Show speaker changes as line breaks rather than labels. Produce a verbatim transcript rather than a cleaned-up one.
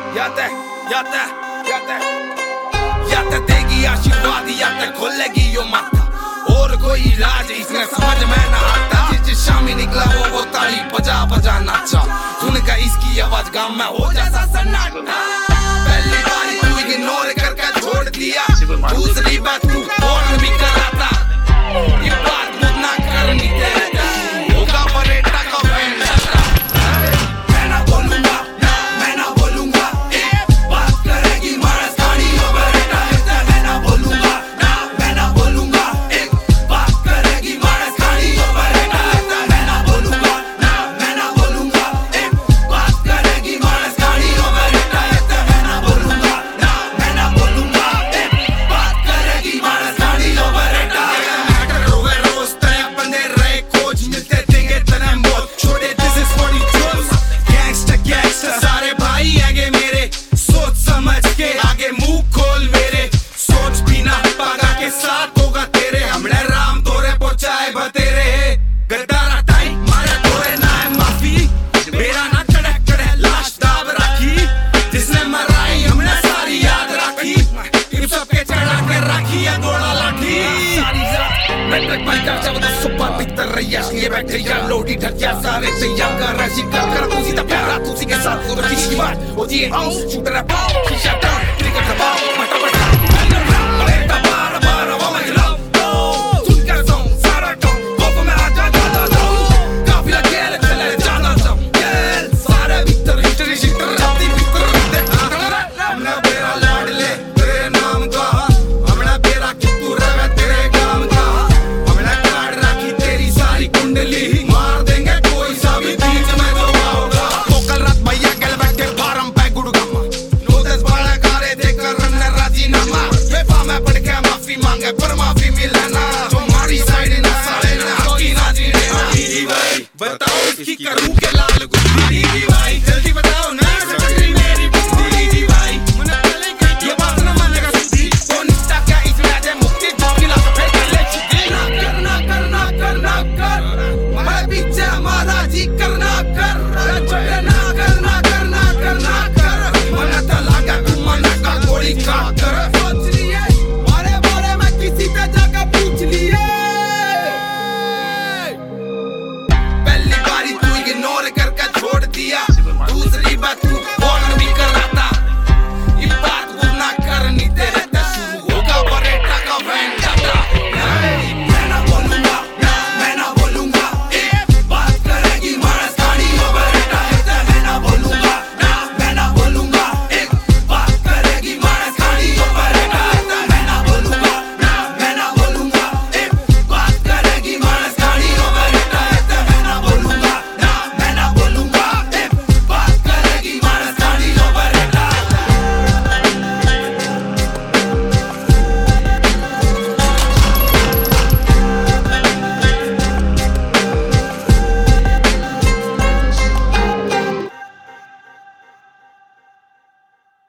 या ते या ते या ते या ते देगी आशीर्वाद या ते खोलेगी यो माथा और कोई इलाज इसमें समझ में ना आता। जिस शामी निकला वो वो ताली बजा बजा नाचा सुन का इसकी आवाज गांव में हो जाता सन्नाटा। पहली बारी तू इग्नोर करके छोड़ दिया दूसरी बात तू फोन भी कराता ये बात खुद ना करनी तेरे होगा परेटा का फैन मैं ना बोलूंगा मैं ना बोलूंगा बात करेगी मारस गाड़ी परेटा मैं ना बोलूंगा मैं ना बोलूंगा बात करेगी मारस गाड़ी परेटा मैं ना बोलूंगा मैं ना बोलूंगा बात करेगी मारस गाड़ी परेटा मैं ना बोलूंगा मैं ना बोलूंगा बात करेगी मारस गाड़ी परेटा। सारे भाई आगे मेरे सोच समझ के आगे मुंह खोल मेरे सोच बिना पागा के साथ होगा तेरे हमने राम तोरे पहुंचाए बतेरे गद्दारा टाइम मारे तोरे ना है माफी मेरा ना चढ़े चढ़े लाश दाब रखी जिसने मराई हमने सारी याद रखी इन सबके चढ़ा के रखी है गोड़ा लाठी मैं ट्रक पर चर्चा बता सुपर पिक्चर रैया ये बैठे या लोडी ढकिया सारे तैयार कर रही कर कर तू सीधा प्यारा तू सी के साथ वो रखी की बात वो दिए हाउस शूटर है शीशा डाउन क्रिकेट का